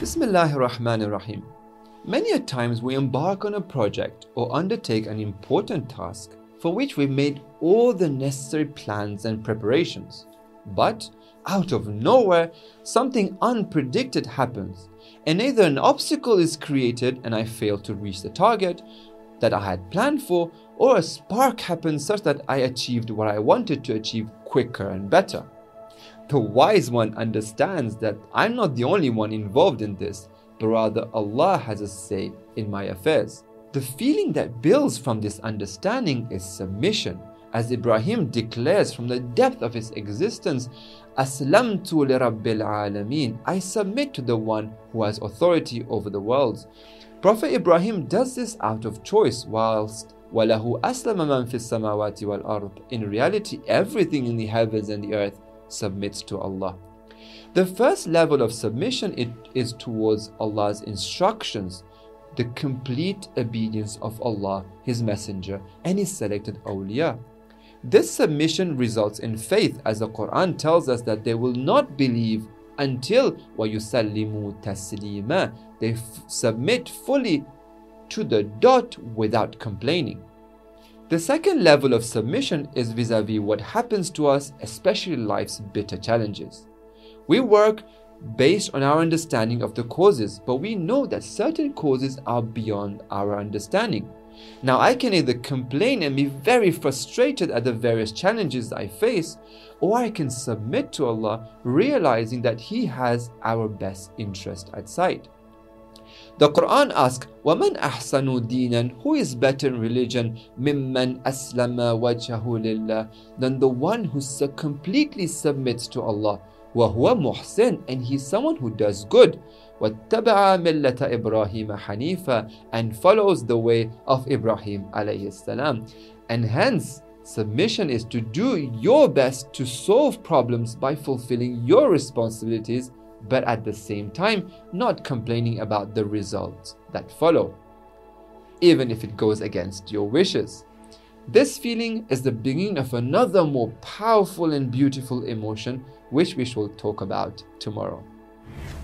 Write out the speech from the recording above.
Bismillahir Rahmanir Rahim. Many a times we embark on a project or undertake an important task for which we've made all the necessary plans and preparations. But out of nowhere, something unpredicted happens, and either an obstacle is created and I fail to reach the target that I had planned for, or a spark happens such that I achieved what I wanted to achieve quicker and better. The wise one understands that I'm not the only one involved in this, but rather Allah has a say in my affairs. The feeling that builds from this understanding is submission, as Ibrahim declares from the depth of his existence, Aslamtu li Rabbil Alameen, I submit to the one who has authority over the worlds. Prophet Ibrahim does this out of choice, whilst وَلَهُ أَسْلَمَ مَنْ فِي السَّمَاوَاتِ وَالْأَرْضِ. In reality, everything in the heavens and the earth submits to Allah. The first level of submission is towards Allah's instructions, the complete obedience of Allah, His Messenger, and His selected awliya. This submission results in faith, as the Quran tells us that they will not believe until وَيُسَلِّمُوا تَسْلِيمًا, they submit fully to the dot without complaining. The second level of submission is vis-a-vis what happens to us, especially life's bitter challenges. We work based on our understanding of the causes, but we know that certain causes are beyond our understanding. Now I can either complain and be very frustrated at the various challenges I face, or I can submit to Allah, realizing that He has our best interest at sight. The Quran asks, وَمَنْ أَحْسَنُ دِينًا, who is better in religion, مِمَّنْ أَسْلَمَ وَجْهَهُ لِلَّهِ, than the one who completely submits to Allah, وَهُوَ مُحْسِنٌ, and he is someone who does good, وَاتَّبَعَ مِلَّةَ إِبْرَاهِيمَ حَنِيفًا, and follows the way of Ibrahim alayhi salam. And hence, submission is to do your best to solve problems by fulfilling your responsibilities, but at the same time not complaining about the results that follow, even if it goes against your wishes. This feeling is the beginning of another more powerful and beautiful emotion, which we shall talk about tomorrow.